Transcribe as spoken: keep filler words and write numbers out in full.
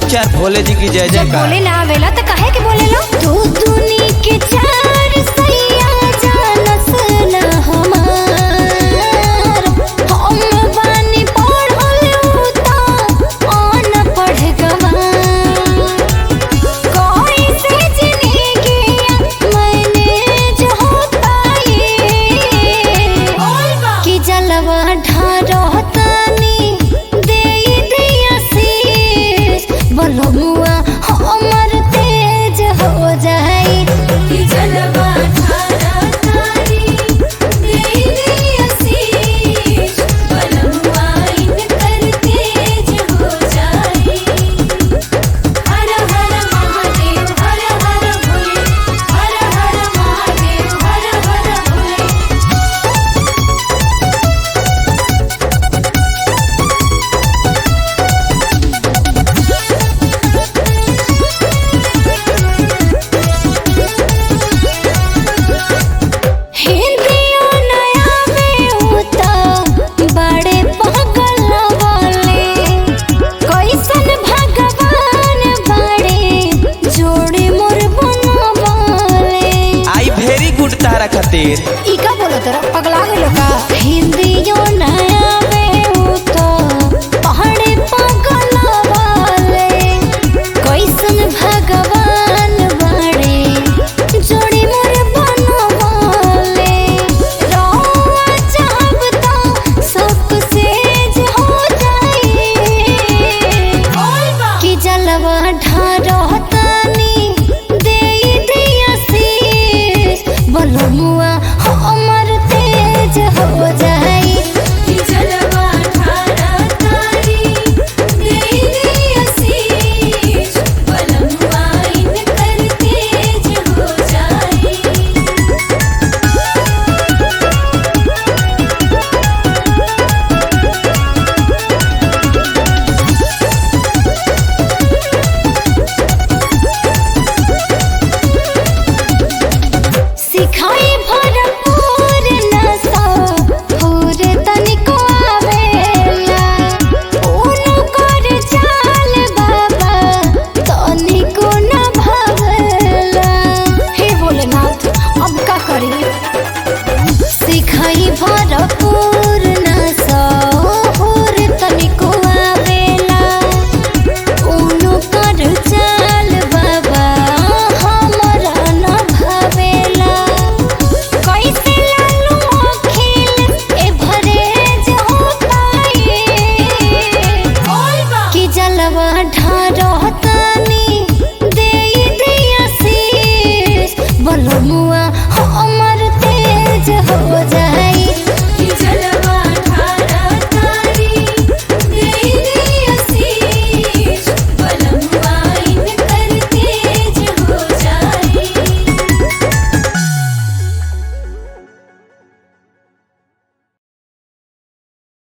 चार भोले जी की जय जब जयकार। बोले ना आवेला तो काहे के बोलेला? तू दुनी के चार सैया जानस ना हमार, हम बानी पढ़ल उता अनपढ़ गंवार। कोई से जिंदगी मैनेज होता ये कि जलवा ढारतानी दे दिया शीश बलमुआ